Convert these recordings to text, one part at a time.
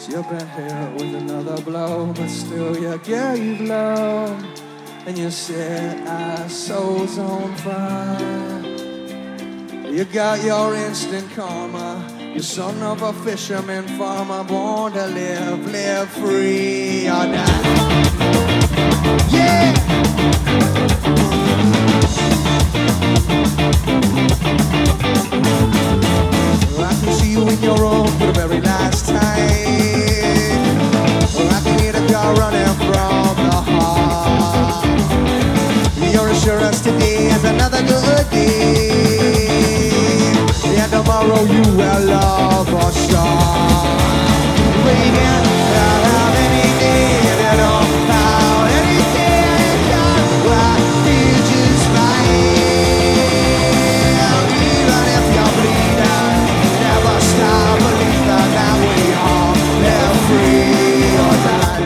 You've been hit with another blow, but still you gave love. And you set our souls on fire. You got your instant karma. You're son of a fisherman farmer, born to live free or die. Yeah! I can see you in your room for the very last time. I can hear the car running from the heart. Your assurance today is another good day. And tomorrow you will love for sure. We can't have anything at all. Anything can feel just fine. Even if you're bleeding, never stop believing that we all live free or die.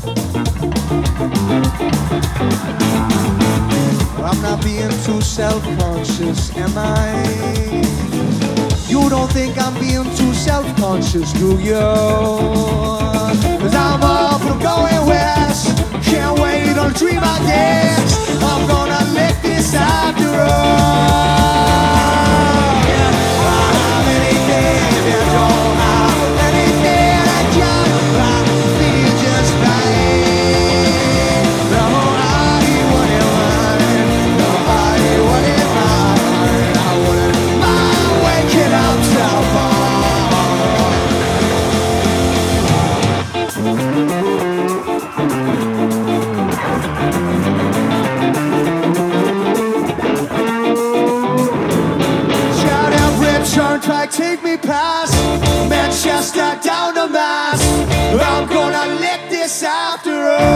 I'm not being too self-conscious, am I? You don't think I'm being too self-conscious, do you? 'Cause I'm off and going west. Can't wait on dream I guess. I'm gonna lick this after all. Take me past Manchester down to Mass. I'm gonna lick this after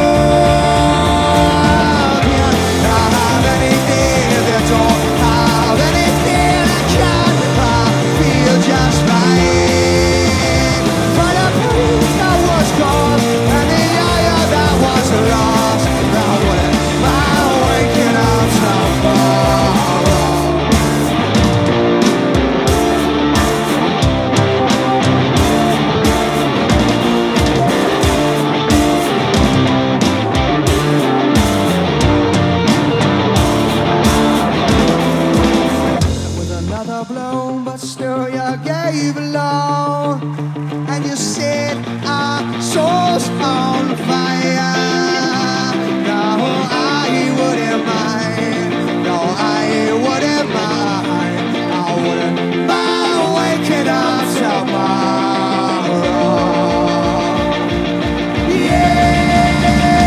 all. Can't have anything if you don't have anything. I can't feel just right. For the peace that was gone and the eye that was lost. Now what am I waking up so far? But still you gave love. And you set our souls on fire. No, I wouldn't mind. No, I wouldn't mind. I wouldn't mind waking up tomorrow. Yeah.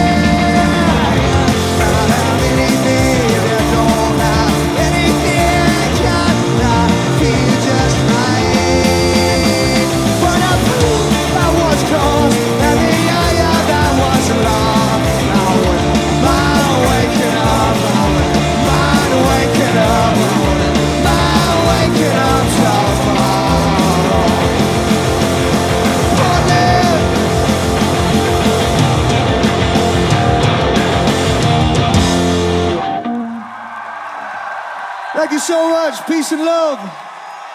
Not have anything if you don't have anything. Cannot feel just right. But I proved I was close, and the eye that was lost. I wouldn't mind waking up. I wouldn't mind waking up. I wouldn't mind waking up tomorrow. Thank you so much. Peace and love.